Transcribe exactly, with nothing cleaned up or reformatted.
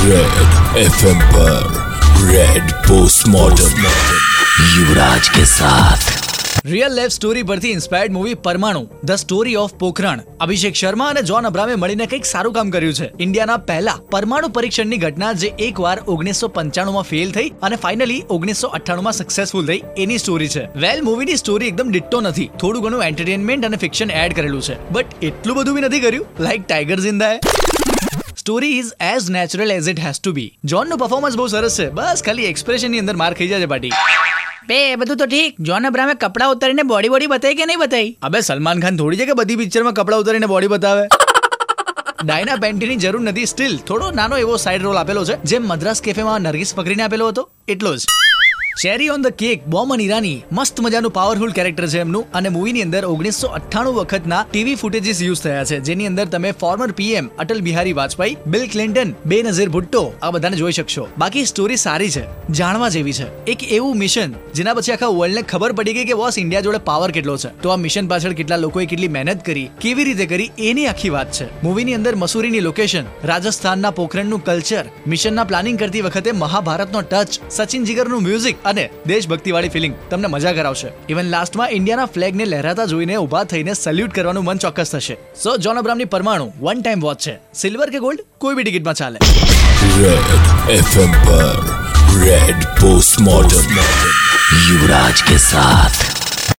Red FM पर red postmortem Yuvraj के साथ રિયલ લાઈફ સ્ટોરી પરથી inspired movie Parmanu the story of Pokhran. Abhishek Sharma અને જોન અબ્રામે મળીને કંઈક સારું કામ કર્યું છે. ઇન્ડિયાના પહેલા પરમાણુ પરીક્ષણની ઘટના જે એકવાર ઓગણીસો પંચાણું માં ફેલ થઈ અને ફાઇનલી ઓગણીસો અઠ્ઠાણું માં સક્સેસફુલ થઈ એની સ્ટોરી છે. વેલ મૂવીની સ્ટોરી એકદમ ડિટ્ટો નથી, થોડું ઘણું એન્ટરટેનમેન્ટ અને ફિક્શન એડ કરેલું છે, બટ એટલું બધું બી નથી કર્યું like Tiger Zinda Hai. Story is as natural as it has to be. જોનનું પરફોર્મન્સ બહુ સરસ છે, બસ ખાલી એક્સપ્રેશનની અંદર માર ખાઈ જાય છે પાટી. બે બધું તો ઠીક, જોન અબ્રામે કપડા ઉતારીને બોડી બોડી બતાવી કે નહીં બતાવી? અબે સલમાન ખાન થોડી છે કે બધી પિક્ચરમાં કપડા ઉતારીને બોડી બતાવે. ડાયના પેન્ટીની જરૂર નથી, સ્ટીલ થોડો નાનો એવો સાઇડ રોલ આપેલો છે, જેમ મદ્રાસ કેફેમાં નરગિસ ફકરીને આપેલો હતો એટલો જ. Cherry on the cake Boman Irani મસ્ત મજાનું પાવરફુલ કેરેક્ટર છે એમનું, અને મૂવીની અંદર ઓગણીસો અઠ્ઠાણું વખતના ટીવી ફૂટેજીસ યુઝ થયા છે, જેની અંદર તમે former PM Atal Bihari Vajpayee, Bill Clinton, Benazir Bhutto આ બધાને જોઈ શકશો. બાકી સ્ટોરી સારી છે, જાણવા જેવી છે. એક એવું મિશન જેના પછી આખા વર્લ્ડને ખબર પડી ગઈ કે બોસ ઇન્ડિયા જોડે પાવર કેટલો છે, તો આ મિશન પાછળ કેટલા લોકોએ કેટલી મહેનત કરી, કેવી રીતે કરી, એની આખી વાત છે. મૂવીની અંદર મસૂરીની લોકેશન, રાજસ્થાનના પોખરણનું કલ્ચર, મિશનના પ્લાનિંગ કરતી વખતે મહાભારતનો ટચ, સચિન જીગરનું મ્યુઝિક અને દેશભક્તિવાળી ફિલિંગ તમને મજા કરાવશે. ઇવન લાસ્ટમાં ઇન્ડિયાના ફ્લેગને લહેરાતા જોઈને ઉભા થઈને સલ્યુટ કરવાનું મન ચોક્કસ થશે. સો જોન અબ્રામની પરમાણુ વન ટાઈમ વોચ છે. સિલ્વર કે ગોલ્ડ કોઈ બી ટિકિટમાં ચાલે. रेड एफएम पर रेड पोस्टमॉर्टम युवराज के साथ.